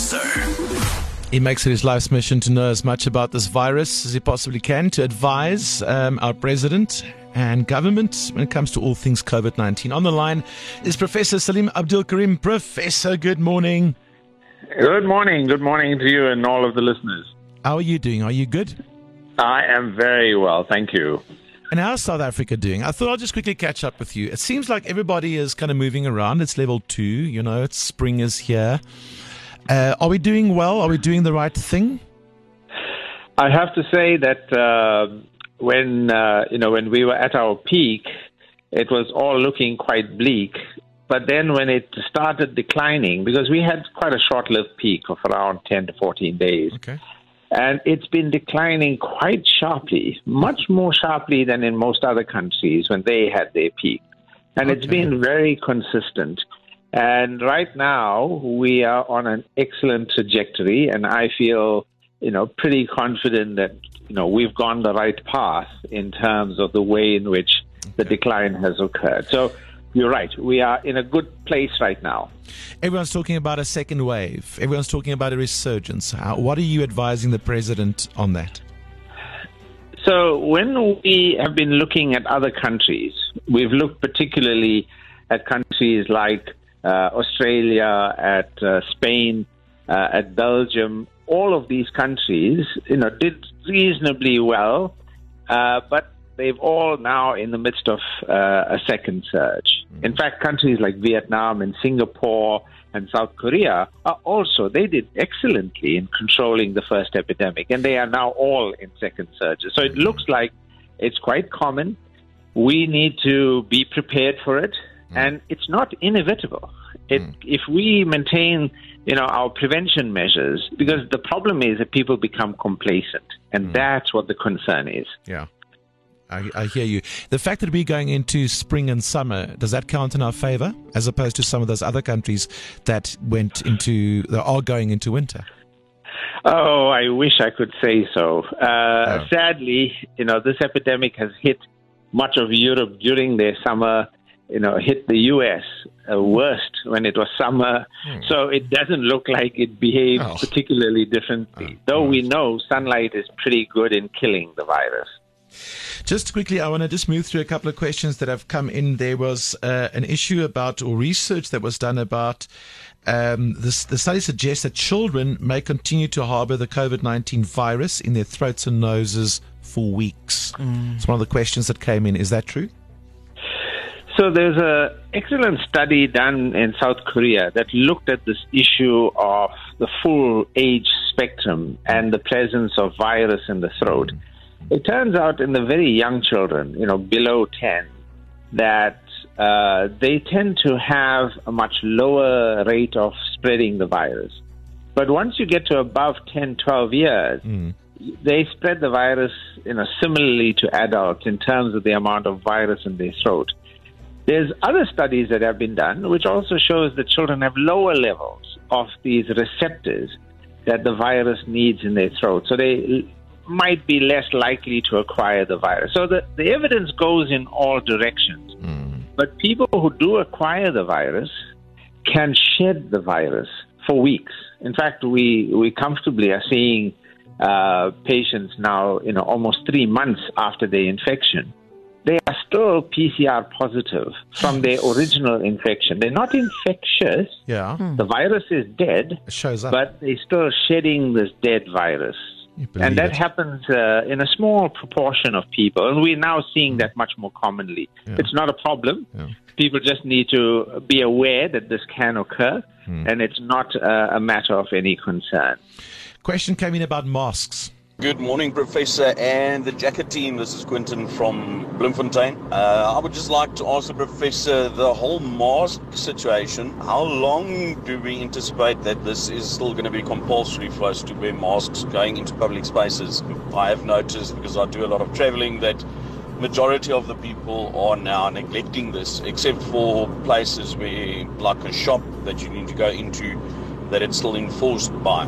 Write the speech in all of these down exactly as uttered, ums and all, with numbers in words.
Professor. He makes it his life's mission to know as much about this virus as he possibly can to advise um, our president and government when it comes to all things COVID nineteen. On the line is Professor Salim Abdul Karim. Professor, good morning. Good morning. Good morning to you and all of the listeners. How are you doing? Are you good? I am very well, thank you. And how's South Africa doing? I thought I'll just quickly catch up with you. It seems like everybody is kind of moving around. It's level two, you know, it's spring is here. Uh, are we doing well? Are we doing the right thing? I have to say that uh, when uh, you know when we were at our peak, it was all looking quite bleak. But then when it started declining, because we had quite a short-lived peak of around ten to fourteen days, okay. And it's been declining quite sharply, much more sharply than in most other countries when they had their peak. And okay. It's been very consistent. And right now, we are on an excellent trajectory, and I feel, you know, pretty confident that, you know, we've gone the right path in terms of the way in which okay. the decline has occurred. So you're right. We are in a good place right now. Everyone's talking about a second wave. Everyone's talking about a resurgence. How, what are you advising the president on that? So when we have been looking at other countries, we've looked particularly at countries like Uh, Australia, at uh, Spain, uh, at Belgium. All of these countries, you know, did reasonably well, uh, but they've all now in the midst of uh, a second surge. In fact, countries like Vietnam and Singapore and South Korea are also, they did excellently in controlling the first epidemic, and they are now all in second surges. So it looks like it's quite common. We need to be prepared for it. And it's not inevitable. It, mm. If we maintain, you know, our prevention measures, because the problem is that people become complacent, and mm. that's what the concern is. Yeah, I, I hear you. The fact that we're going into spring and summer, does that count in our favor, as opposed to some of those other countries that went into, that are going into winter? Oh, I wish I could say so. Uh, oh. Sadly, you know, this epidemic has hit much of Europe during their summer. You know, hit the U S uh, worst when it was summer. Hmm. So it doesn't look like it behaves oh. particularly differently, oh. though we know sunlight is pretty good in killing the virus. Just quickly, I want to just move through a couple of questions that have come in. There was uh, an issue about, or research that was done about, um, this, the study suggests that children may continue to harbor the COVID nineteen virus in their throats and noses for weeks. Mm. It's one of the questions that came in. Is that true? So there's an excellent study done in South Korea that looked at this issue of the full age spectrum and the presence of virus in the throat. It turns out in the very young children, you know, below ten, that uh, they tend to have a much lower rate of spreading the virus. But once you get to above ten, twelve years, mm. they spread the virus, you know, similarly to adults in terms of the amount of virus in their throat. There's other studies that have been done, which also shows that children have lower levels of these receptors that the virus needs in their throat. So they might be less likely to acquire the virus. So the, the evidence goes in all directions. Mm. But people who do acquire the virus can shed the virus for weeks. In fact, we, we comfortably are seeing uh, patients now, you know, almost three months after their infection. They are still P C R positive from their original infection. They're not infectious. Yeah. Hmm. The virus is dead, it shows up. But they're still shedding this dead virus. And that it. happens uh, in a small proportion of people. And we're now seeing that much more commonly. Yeah. It's not a problem. Yeah. People just need to be aware that this can occur, hmm. and it's not uh, a matter of any concern. Question came in about masks. Good morning, Professor and the Jacket team. This is Quentin from Bloemfontein. Uh, I would just like to ask the Professor, the whole mask situation, how long do we anticipate that this is still going to be compulsory for us to wear masks going into public spaces? I have noticed, because I do a lot of traveling, that majority of the people are now neglecting this, except for places where, like a shop that you need to go into, that it's still enforced by.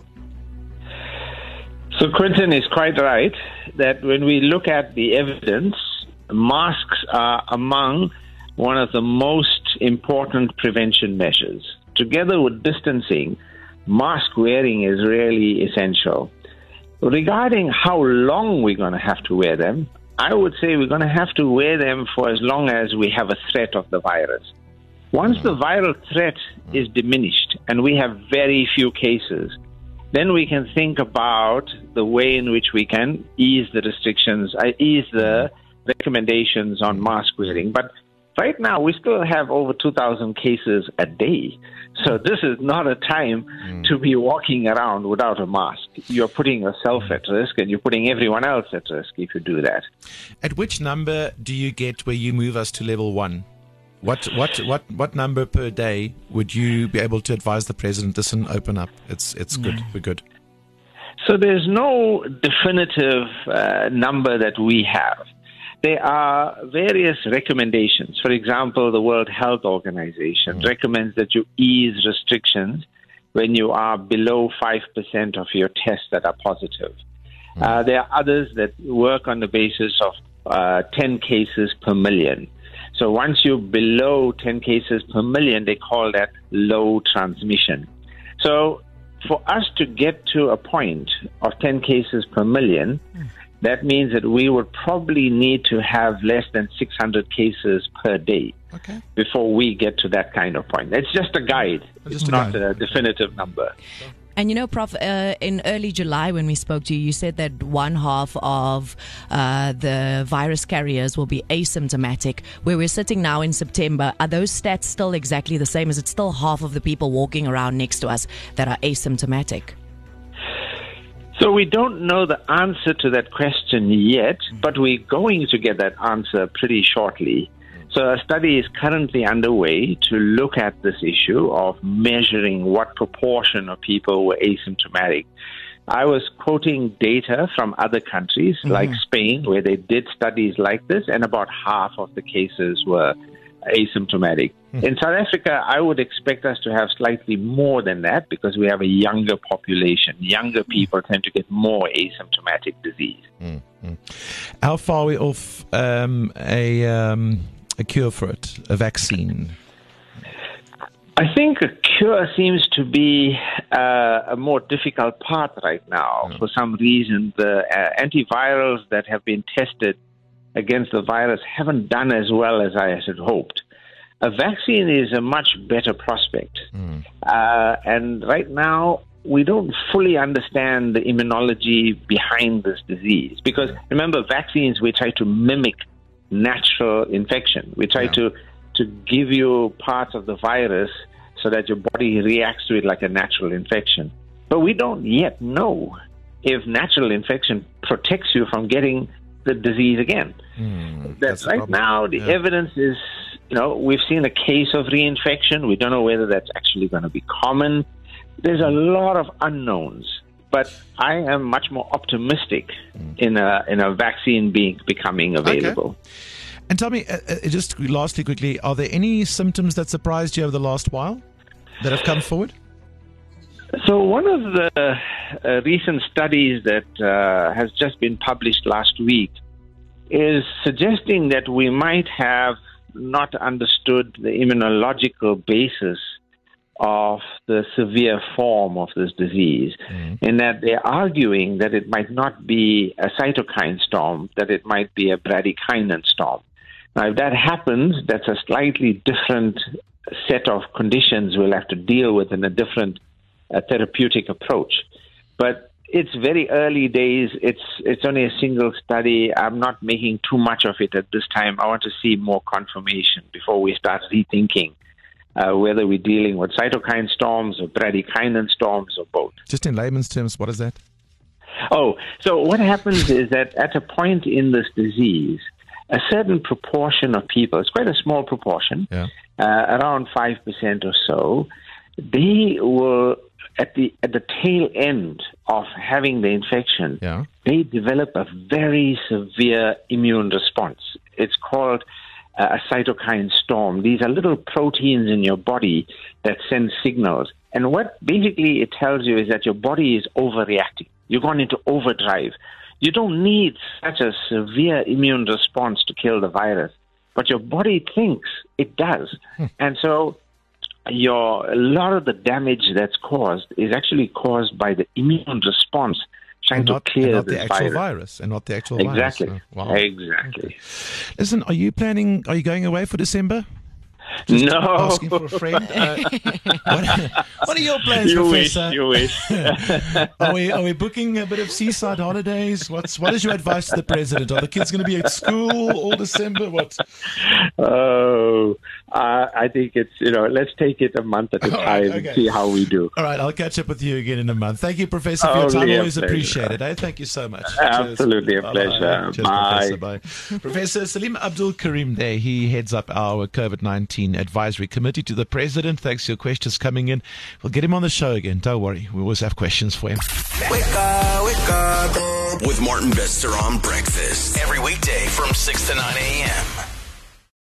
So Quentin is quite right that when we look at the evidence, masks are among one of the most important prevention measures. Together with distancing, mask wearing is really essential. Regarding how long we're going to have to wear them, I would say we're going to have to wear them for as long as we have a threat of the virus. Once the viral threat is diminished and we have very few cases, then we can think about the way in which we can ease the restrictions, uh, ease the recommendations on mask wearing. But right now, we still have over two thousand cases a day. So this is not a time mm. to be walking around without a mask. You're putting yourself at risk, and you're putting everyone else at risk if you do that. At which number do you get where you move us to level one? What what what what number per day would you be able to advise the president? Listen, open up. It's it's good. We're good. So there's no definitive uh, number that we have. There are various recommendations. For example, the World Health Organization mm. recommends that you ease restrictions when you are below five percent of your tests that are positive. Mm. Uh, there are others that work on the basis of uh, ten cases per million. So once you're below ten cases per million, they call that low transmission. So for us to get to a point of ten cases per million, mm. that means that we would probably need to have less than six hundred cases per day okay. before we get to that kind of point. It's just a guide. It's, it's a not guide. a definitive number. And you know, Prof, uh, in early July when we spoke to you, you said that one half of uh, the virus carriers will be asymptomatic. Where we're sitting now in September, are those stats still exactly the same? Is it still half of the people walking around next to us that are asymptomatic? So we don't know the answer to that question yet, but we're going to get that answer pretty shortly. So a study is currently underway to look at this issue of measuring what proportion of people were asymptomatic. I was quoting data from other countries mm-hmm. like Spain, where they did studies like this, and about half of the cases were asymptomatic. Mm-hmm. In South Africa, I would expect us to have slightly more than that because we have a younger population. Younger people tend to get more asymptomatic disease. Mm-hmm. How far are we off um, a... Um a cure for it, a vaccine? I think a cure seems to be uh, a more difficult part right now. Mm. For some reason, the uh, antivirals that have been tested against the virus haven't done as well as I had hoped. A vaccine is a much better prospect. Mm. Uh, and right now, we don't fully understand the immunology behind this disease. Because remember, vaccines, we try to mimic natural infection. We try yeah. to to give you parts of the virus so that your body reacts to it like a natural infection. But we don't yet know if natural infection protects you from getting the disease again. Mm, that right now, the yeah. evidence is, you know, we've seen a case of reinfection. We don't know whether that's actually going to be common. There's a lot of unknowns. But I am much more optimistic mm. in a in a vaccine being becoming available. Okay. And tell me, uh, uh, just lastly, quickly, are there any symptoms that surprised you over the last while that have come forward? So one of the uh, recent studies that uh, has just been published last week is suggesting that we might have not understood the immunological basis of the severe form of this disease, mm. in that they're arguing that it might not be a cytokine storm, that it might be a bradykinin storm. Now, if that happens, that's a slightly different set of conditions we'll have to deal with in a different uh, therapeutic approach. But it's very early days. It's it's only a single study. I'm not making too much of it at this time. I want to see more confirmation before we start rethinking Uh, whether we're dealing with cytokine storms or bradykinin storms or both. Just in layman's terms, what is that? Oh, so what happens is that at a point in this disease, a certain proportion of people, it's quite a small proportion, yeah. uh, around five percent or so, they will, at the at the tail end of having the infection, yeah. they develop a very severe immune response. It's called a cytokine storm. These are little proteins in your body that send signals. And what basically it tells you is that your body is overreacting. You've gone into overdrive. You don't need such a severe immune response to kill the virus, but your body thinks it does. Hmm. And so your a lot of the damage that's caused is actually caused by the immune response trying and not, to clear and not this the actual virus. virus, and not the actual Exactly. virus. Oh, wow. Exactly. Okay. Listen, are you planning? Are you going away for December? Just no. Asking for a friend. Uh, what, what are your plans, You Professor? wish. You wish. Are we are we booking a bit of seaside holidays? What's what is your advice to the president? Are the kids going to be at school all December? What? Oh, uh, I think it's, you know, let's take it a month at a All time right, and okay. see how we do. All right, I'll catch up with you again in a month. Thank you, Professor, for your Only time. a Always pleasure. appreciated. Eh? Thank you so much. Absolutely Cheers. a Bye-bye. pleasure. Cheers, Bye. Professor. Bye. Professor Salim Abdul Karim there. He heads up our COVID nineteen advisory committee to the president. Thanks for your questions coming in. We'll get him on the show again. Don't worry. We always have questions for him. Wake up, wake up. With Martin Bester on breakfast. Every weekday from six to nine a.m.